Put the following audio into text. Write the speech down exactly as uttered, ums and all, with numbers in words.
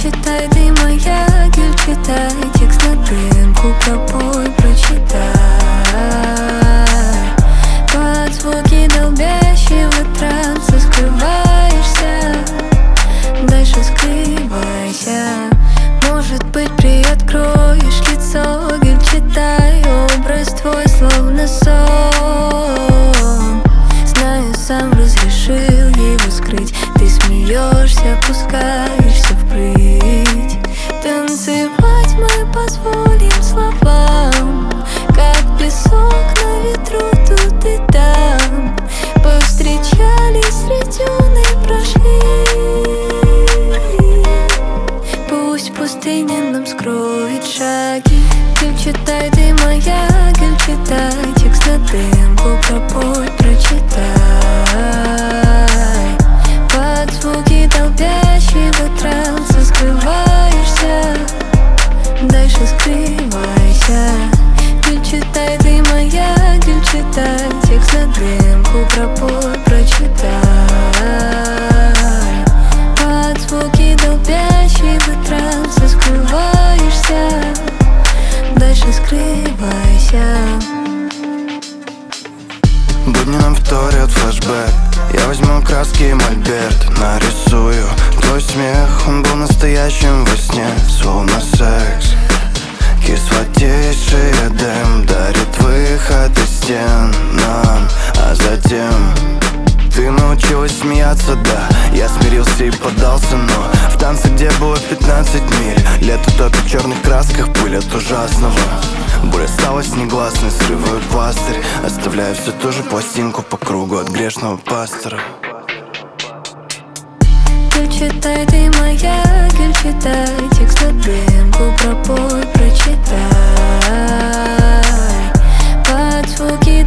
читай, ты моя, гель, читай, текст на дымку пропой, прочитай. Под звуки долбящего транса скрываешься, дальше скрывайся. Может быть, приоткроешь лицо, гель, читай, образ твой словно сон. Знаю, сам разрешил его скрыть. Ты смеешься, опускаешься впрыть. Танцевать мы позволим словам, как песок на ветру тут и там. Повстречались средь дюны, прошли. Пусть пустыня нам скроет шаги. Гель, читай, ты моя, гель, читай, текст на дымку пропой, прочитай. Под звуки долбящего транса скрываешься, дальше скрывайся. Гель, читай, ты моя, гель, читай, текст на дымку пропой, прочитай. Под звуки долбящего транса скрываешься, дальше скрывайся. Будни нам вторят флешбэк. Я возьму краски и мольберт, нарисую твой смех. Он был настоящим во сне, словно секс. Кислотейший эдем дарит выход из стен нам. А затем ты научилась смеяться, да. Я смирился и поддался, но в танце, где было пятнадцать миль, лето топит в черных красках, пыль от ужасного. Боль осталась негласной, срываю пластырь, оставляю всю ту же пластинку по кругу от грешного пастора. Гель, читай, ты моя, гель, читай, текст на дымку пропой, прочитай. Под звуки